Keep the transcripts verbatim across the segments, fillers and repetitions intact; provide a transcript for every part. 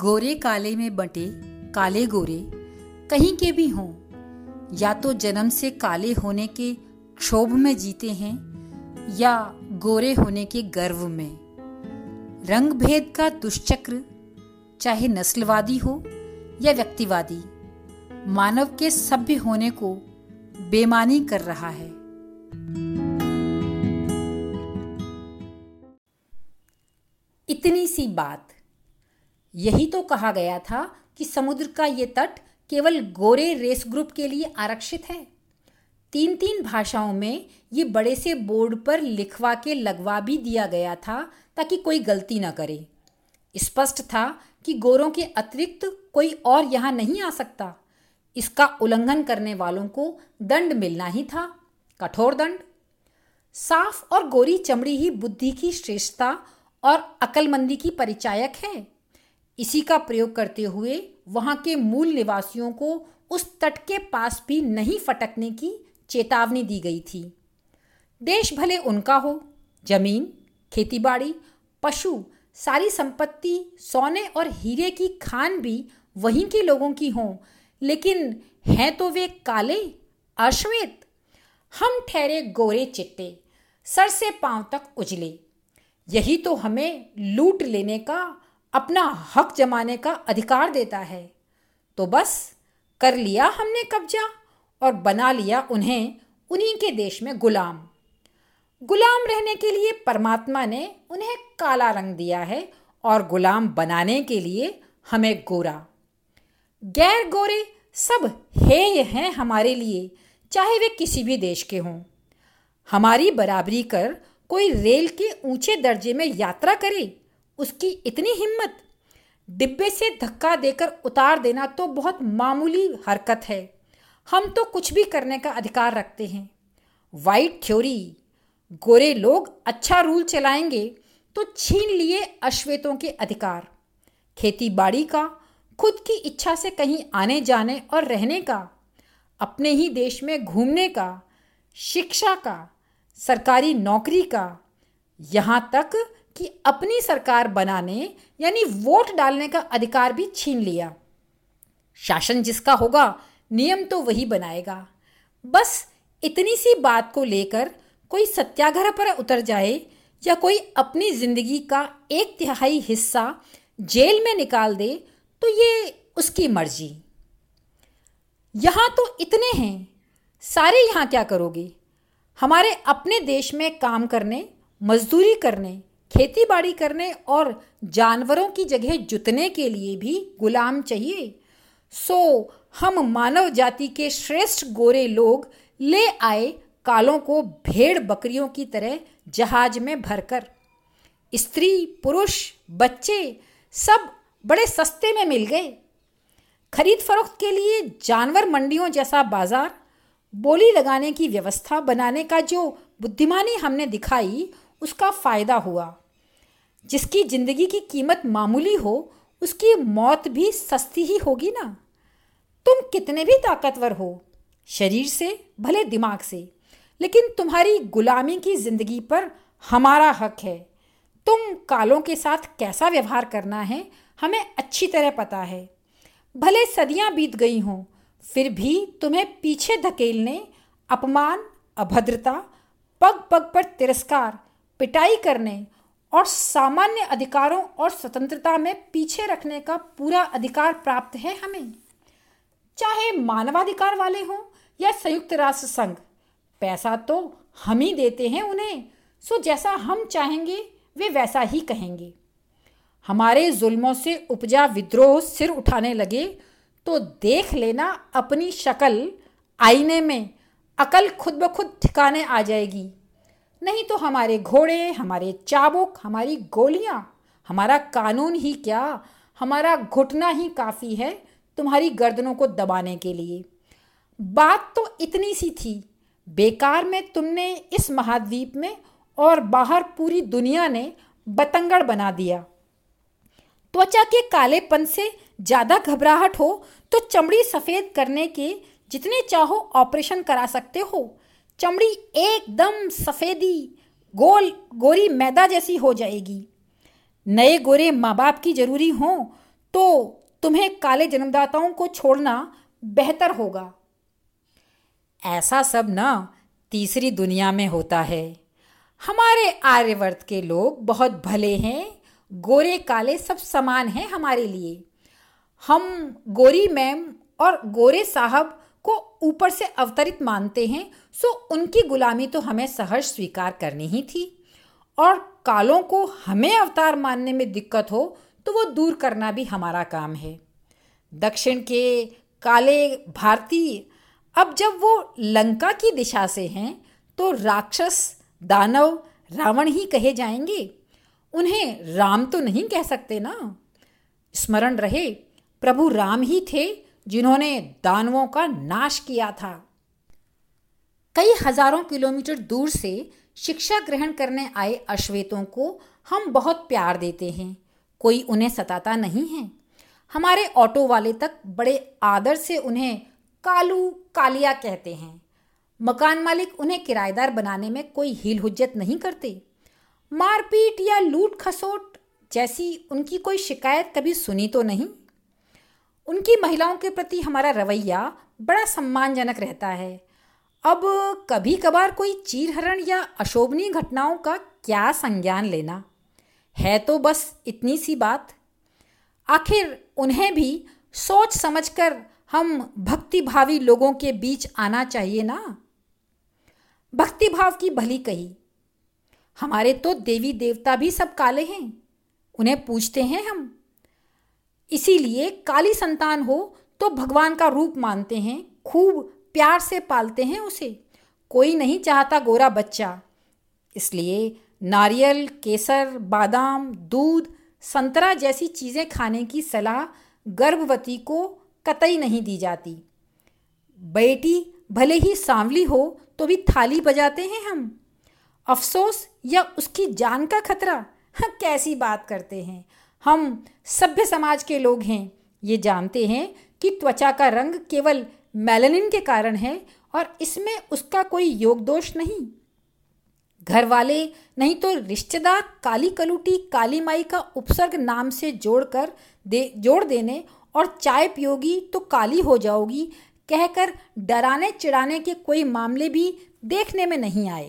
गोरे काले में बंटे काले गोरे कहीं के भी हों, या तो जन्म से काले होने के क्षोभ में जीते हैं या गोरे होने के गर्व में। रंग भेद का दुष्चक्र चाहे नस्लवादी हो या व्यक्तिवादी, मानव के सभ्य होने को बेमानी कर रहा है। इतनी सी बात। यही तो कहा गया था कि समुद्र का ये तट केवल गोरे रेस ग्रुप के लिए आरक्षित है। तीन तीन भाषाओं में ये बड़े से बोर्ड पर लिखवा के लगवा भी दिया गया था ताकि कोई गलती ना करे। स्पष्ट था कि गोरों के अतिरिक्त कोई और यहाँ नहीं आ सकता। इसका उल्लंघन करने वालों को दंड मिलना ही था, कठोर दंड। साफ और गोरी चमड़ी ही बुद्धि की श्रेष्ठता और अक्लमंदी की परिचायक है। इसी का प्रयोग करते हुए वहां के मूल निवासियों को उस तट के पास भी नहीं फटकने की चेतावनी दी गई थी। देश भले उनका हो, जमीन, खेतीबाड़ी, पशु, सारी संपत्ति, सोने और हीरे की खान भी वहीं के लोगों की हों, लेकिन हैं तो वे काले, अश्वेत। हम ठहरे गोरे चिट्टे, सर से पांव तक उजले। यही तो हमें लूट लेने का, अपना हक जमाने का अधिकार देता है। तो बस कर लिया हमने कब्जा और बना लिया उन्हें उन्हीं के देश में गुलाम। गुलाम रहने के लिए परमात्मा ने उन्हें काला रंग दिया है और गुलाम बनाने के लिए हमें गोरा। गैर गोरे सब हेय हैं हमारे लिए, चाहे वे किसी भी देश के हों। हमारी बराबरी कर कोई रेल के ऊंचे दर्जे में यात्रा करे, उसकी इतनी हिम्मत। डिब्बे से धक्का देकर उतार देना तो बहुत मामूली हरकत है। हम तो कुछ भी करने का अधिकार रखते हैं। वाइट थ्योरी, गोरे लोग अच्छा रूल चलाएंगे तो छीन लिए अश्वेतों के अधिकार। खेती बाड़ी का, खुद की इच्छा से कहीं आने जाने और रहने का, अपने ही देश में घूमने का, शिक्षा का, सरकारी नौकरी का, यहाँ तक कि अपनी सरकार बनाने यानी वोट डालने का अधिकार भी छीन लिया। शासन जिसका होगा, नियम तो वही बनाएगा। बस इतनी सी बात को लेकर कोई सत्याग्रह पर उतर जाए या कोई अपनी जिंदगी का एक तिहाई हिस्सा जेल में निकाल दे तो ये उसकी मर्जी। यहाँ तो इतने हैं, सारे यहाँ क्या करोगे? हमारे अपने देश में काम करने, मजदूरी करने, खेती बाड़ी करने और जानवरों की जगह जुतने के लिए भी गुलाम चाहिए। सो हम मानव जाति के श्रेष्ठ गोरे लोग ले आए कालों को भेड़ बकरियों की तरह जहाज में भरकर। स्त्री, पुरुष, बच्चे सब बड़े सस्ते में मिल गए। खरीद फरोख्त के लिए जानवर मंडियों जैसा बाजार, बोली लगाने की व्यवस्था बनाने का जो बुद्धिमानी हमने दिखाई, उसका फायदा हुआ। जिसकी जिंदगी की कीमत मामूली हो, उसकी मौत भी सस्ती ही होगी ना। तुम कितने भी ताकतवर हो, शरीर से भले दिमाग से, लेकिन तुम्हारी गुलामी की जिंदगी पर हमारा हक है। तुम कालों के साथ कैसा व्यवहार करना है हमें अच्छी तरह पता है। भले सदियां बीत गई हों, फिर भी तुम्हें पीछे धकेलने, अपमान, अभद्रता, पग पग पर तिरस्कार, पिटाई करने और सामान्य अधिकारों और स्वतंत्रता में पीछे रखने का पूरा अधिकार प्राप्त है हमें। चाहे मानवाधिकार वाले हों या संयुक्त राष्ट्र संघ, पैसा तो हम ही देते हैं उन्हें। सो जैसा हम चाहेंगे वे वैसा ही कहेंगे। हमारे जुल्मों से उपजा विद्रोह सिर उठाने लगे तो देख लेना अपनी शक्ल आईने में, अकल खुद ब खुद ठिकाने आ जाएगी। नहीं तो हमारे घोड़े, हमारे चाबुक, हमारी गोलियां, हमारा कानून ही क्या, हमारा घुटना ही काफ़ी है तुम्हारी गर्दनों को दबाने के लिए। बात तो इतनी सी थी। बेकार में तुमने इस महाद्वीप में और बाहर पूरी दुनिया ने बतंगड़ बना दिया। त्वचा के कालेपन से ज़्यादा घबराहट हो तो चमड़ी सफ़ेद करने के जितने चाहो ऑपरेशन करा सकते हो। चमड़ी एकदम सफ़ेदी, गोल गोरी मैदा जैसी हो जाएगी। नए गोरे माँ बाप की जरूरी हों तो तुम्हें काले जन्मदाताओं को छोड़ना बेहतर होगा। ऐसा सब ना तीसरी दुनिया में होता है। हमारे आर्यवर्त के लोग बहुत भले हैं, गोरे काले सब समान हैं हमारे लिए। हम गोरी मैम और गोरे साहब को ऊपर से अवतरित मानते हैं, सो उनकी गुलामी तो हमें सहर्ष स्वीकार करनी ही थी, और कालों को हमें अवतार मानने में दिक्कत हो तो वो दूर करना भी हमारा काम है। दक्षिण के काले भारतीय अब जब वो लंका की दिशा से हैं तो राक्षस दानव रावण ही कहे जाएंगे, उन्हें राम तो नहीं कह सकते ना। स्मरण रहे, प्रभु राम ही थे जिन्होंने दानवों का नाश किया था। कई हजारों किलोमीटर दूर से शिक्षा ग्रहण करने आए अश्वेतों को हम बहुत प्यार देते हैं, कोई उन्हें सताता नहीं है। हमारे ऑटो वाले तक बड़े आदर से उन्हें कालू कालिया कहते हैं। मकान मालिक उन्हें किराएदार बनाने में कोई हील हुज्जत नहीं करते। मारपीट या लूट खसोट जैसी उनकी कोई शिकायत कभी सुनी तो नहीं। उनकी महिलाओं के प्रति हमारा रवैया बड़ा सम्मानजनक रहता है। अब कभी कभार कोई चीरहरण या अशोभनीय घटनाओं का क्या संज्ञान लेना है, तो बस इतनी सी बात। आखिर उन्हें भी सोच समझकर हम भक्तिभावी लोगों के बीच आना चाहिए ना। भक्तिभाव की भली कही। हमारे तो देवी देवता भी सब काले हैं, उन्हें पूजते हैं हम। इसीलिए काली संतान हो तो भगवान का रूप मानते हैं, खूब प्यार से पालते हैं उसे। कोई नहीं चाहता गोरा बच्चा, इसलिए नारियल, केसर, बादाम, दूध, संतरा जैसी चीज़ें खाने की सलाह गर्भवती को कतई नहीं दी जाती। बेटी भले ही सांवली हो तो भी थाली बजाते हैं हम। अफसोस या उसकी जान का खतरा, हाँ कैसी बात करते हैं। हम सभ्य समाज के लोग हैं, ये जानते हैं कि त्वचा का रंग केवल मेलानिन के कारण है और इसमें उसका कोई योग दोष नहीं। घर वाले नहीं तो रिश्तेदार काली कलूटी काली माई का उपसर्ग नाम से जोड़कर दे जोड़ देने और चाय पियोगी तो काली हो जाओगी कहकर डराने चिढ़ाने के कोई मामले भी देखने में नहीं आए।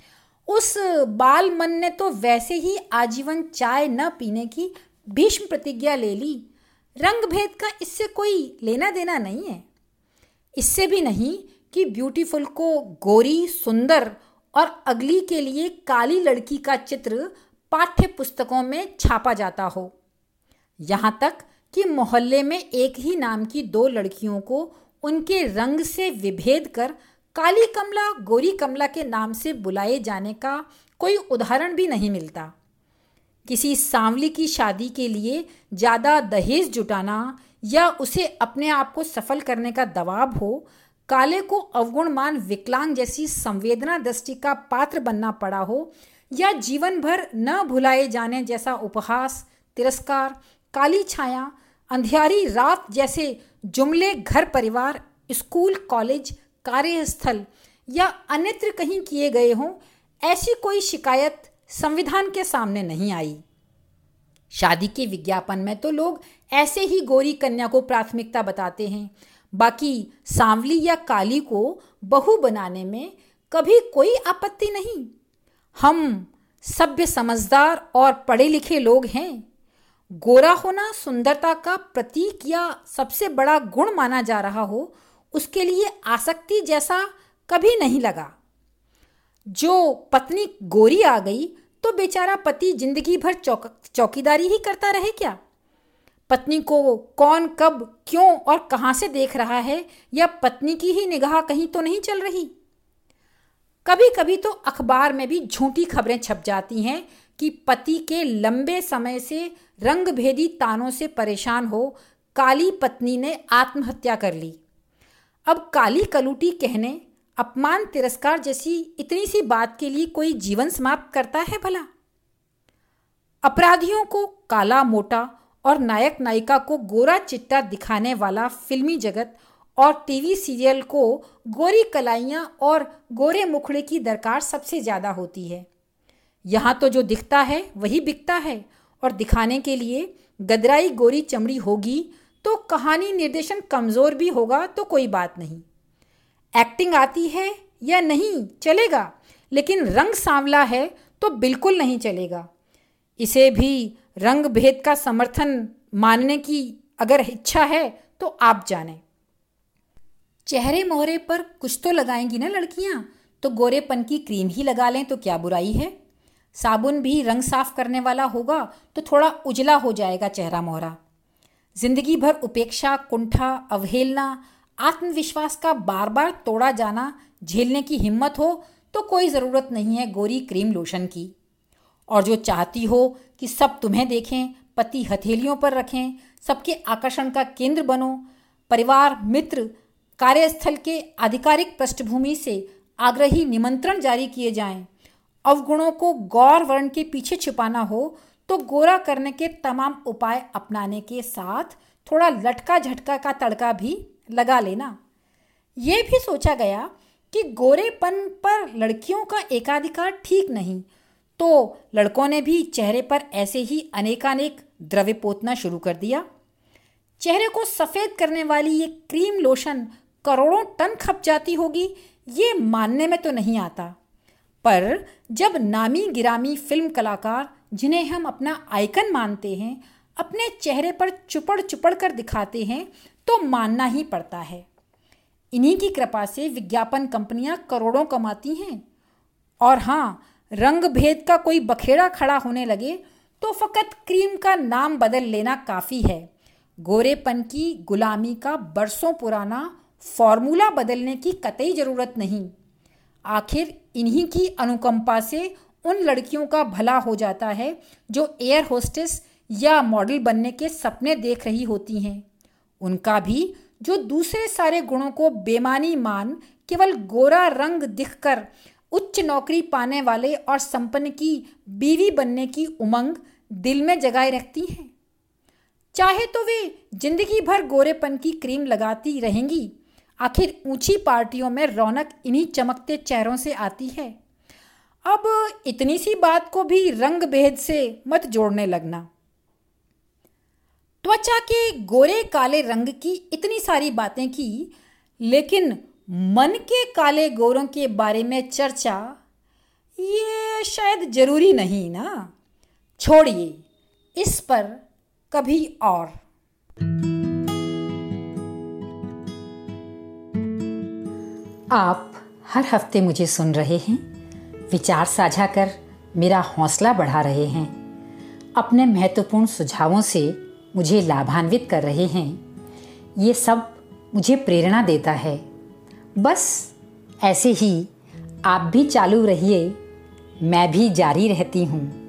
उस बाल मन ने तो वैसे ही आजीवन चाय न पीने की भीष्म प्रतिज्ञा ले ली। रंग भेद का इससे कोई लेना देना नहीं है। इससे भी नहीं कि ब्यूटीफुल को गोरी, सुंदर और अगली के लिए काली लड़की का चित्र पाठ्य पुस्तकों में छापा जाता हो। यहाँ तक कि मोहल्ले में एक ही नाम की दो लड़कियों को उनके रंग से विभेद कर काली कमला, गोरी कमला के नाम से बुलाए जाने का कोई उदाहरण भी नहीं मिलता। किसी सांवली की शादी के लिए ज़्यादा दहेज जुटाना या उसे अपने आप को सफल करने का दबाव हो, काले को अवगुणमान विकलांग जैसी संवेदना दृष्टि का पात्र बनना पड़ा हो, या जीवन भर न भुलाए जाने जैसा उपहास, तिरस्कार, काली छाया, अंधियारी रात जैसे जुमले घर परिवार, स्कूल, कॉलेज, कार्यस्थल या अन्यत्र कहीं किए गए हों, ऐसी कोई शिकायत संविधान के सामने नहीं आई। शादी के विज्ञापन में तो लोग ऐसे ही गोरी कन्या को प्राथमिकता बताते हैं, बाकी सांवली या काली को बहू बनाने में कभी कोई आपत्ति नहीं। हम सभ्य, समझदार और पढ़े लिखे लोग हैं। गोरा होना सुंदरता का प्रतीक या सबसे बड़ा गुण माना जा रहा हो, उसके लिए आसक्ति जैसा कभी नहीं लगा। जो पत्नी गोरी आ गई तो बेचारा पति जिंदगी भर चौक चौकीदारी ही करता रहे क्या? पत्नी को कौन कब क्यों और कहाँ से देख रहा है, या पत्नी की ही निगाह कहीं तो नहीं चल रही? कभी कभी तो अखबार में भी झूठी खबरें छप जाती हैं कि पति के लंबे समय से रंगभेदी तानों से परेशान हो काली पत्नी ने आत्महत्या कर ली। अब काली कलूटी कहने, अपमान, तिरस्कार जैसी इतनी सी बात के लिए कोई जीवन समाप्त करता है भला? अपराधियों को काला मोटा और नायक नायिका को गोरा चिट्टा दिखाने वाला फिल्मी जगत और टीवी सीरियल को गोरी कलाइयाँ और गोरे मुखड़े की दरकार सबसे ज़्यादा होती है। यहाँ तो जो दिखता है वही बिकता है और दिखाने के लिए गदराई गोरी चमड़ी होगी तो कहानी निर्देशन कमज़ोर भी होगा तो कोई बात नहीं। एक्टिंग आती है या नहीं चलेगा, लेकिन रंग सांवला है तो बिल्कुल नहीं चलेगा। इसे भी रंग भेद का समर्थन मानने की अगर इच्छा है तो आप जानें। चेहरे मोहरे पर कुछ तो लगाएंगी ना लड़कियां, तो गोरेपन की क्रीम ही लगा लें तो क्या बुराई है। साबुन भी रंग साफ करने वाला होगा तो थोड़ा उजला हो जाएगा चेहरा मोहरा। जिंदगी भर उपेक्षा, कुंठा, अवहेलना, आत्मविश्वास का बार बार तोड़ा जाना झेलने की हिम्मत हो तो कोई ज़रूरत नहीं है गोरी क्रीम लोशन की। और जो चाहती हो कि सब तुम्हें देखें, पति हथेलियों पर रखें, सबके आकर्षण का केंद्र बनो, परिवार, मित्र, कार्यस्थल के आधिकारिक पृष्ठभूमि से आग्रही निमंत्रण जारी किए जाएं, अवगुणों को गौर वर्ण के पीछे छिपाना हो तो गोरा करने के तमाम उपाय अपनाने के साथ थोड़ा लटका झटका का तड़का भी लगा लेना। ये भी सोचा गया कि गोरेपन पर लड़कियों का एकाधिकार ठीक नहीं, तो लड़कों ने भी चेहरे पर ऐसे ही अनेकानेक द्रव्य पोतना शुरू कर दिया। चेहरे को सफ़ेद करने वाली ये क्रीम लोशन करोड़ों टन खप जाती होगी, ये मानने में तो नहीं आता। पर जब नामी गिरामी फिल्म कलाकार, जिन्हें हम अपना आइकन मानते हैं, अपने चेहरे पर चुपड़ चुपड़ कर दिखाते हैं तो मानना ही पड़ता है। इन्हीं की कृपा से विज्ञापन कंपनियां करोड़ों कमाती हैं। और हाँ, रंग भेद का कोई बखेड़ा खड़ा होने लगे तो फकत क्रीम का नाम बदल लेना काफ़ी है। गोरेपन की गुलामी का बरसों पुराना फॉर्मूला बदलने की कतई ज़रूरत नहीं। आखिर इन्हीं की अनुकंपा से उन लड़कियों का भला हो जाता है जो एयर होस्टेस या मॉडल बनने के सपने देख रही होती हैं। उनका भी जो दूसरे सारे गुणों को बेमानी मान केवल गोरा रंग दिखकर उच्च नौकरी पाने वाले और संपन्न की बीवी बनने की उमंग दिल में जगाए रखती हैं। चाहे तो वे जिंदगी भर गोरेपन की क्रीम लगाती रहेंगी। आखिर ऊंची पार्टियों में रौनक इन्हीं चमकते चेहरों से आती है। अब इतनी सी बात को भी रंग भेद से मत जोड़ने लगना। त्वचा के गोरे काले रंग की इतनी सारी बातें की, लेकिन मन के काले गोरों के बारे में चर्चा ये शायद जरूरी नहीं ना। छोड़िए, इस पर कभी और। आप हर हफ्ते मुझे सुन रहे हैं, विचार साझा कर मेरा हौसला बढ़ा रहे हैं, अपने महत्वपूर्ण सुझावों से मुझे लाभान्वित कर रहे हैं। ये सब मुझे प्रेरणा देता है। बस ऐसे ही आप भी चालू रहिए, मैं भी जारी रहती हूँ।